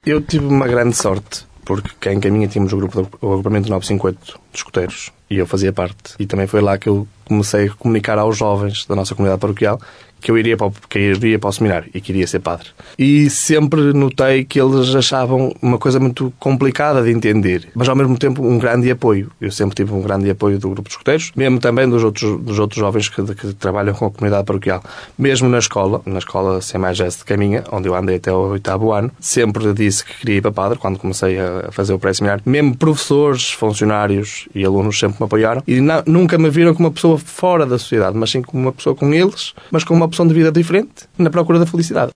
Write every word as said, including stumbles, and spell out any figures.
Eu tive uma grande sorte, porque cá em Caminha tínhamos o grupo do agrupamento novecentos e cinquenta e oito de escuteiros, e eu fazia parte. E também foi lá que eu comecei a comunicar aos jovens da nossa comunidade paroquial que eu iria para o, que eu iria para o seminário e queria ser padre. E sempre notei que eles achavam uma coisa muito complicada de entender, mas ao mesmo tempo um grande apoio. Eu sempre tive um grande apoio do grupo de escuteiros, mesmo também dos outros, dos outros jovens que, que trabalham com a comunidade paroquial. Mesmo na escola, na escola C mais S de Caminha, onde eu andei até o oitavo ano, sempre disse que queria ir para padre quando comecei a fazer o pré-seminário. Mesmo professores, funcionários e alunos sempre me apoiaram e não, nunca me viram como uma pessoa fora da sociedade, mas sim como uma pessoa com eles, mas com uma opção de vida diferente, na procura da felicidade.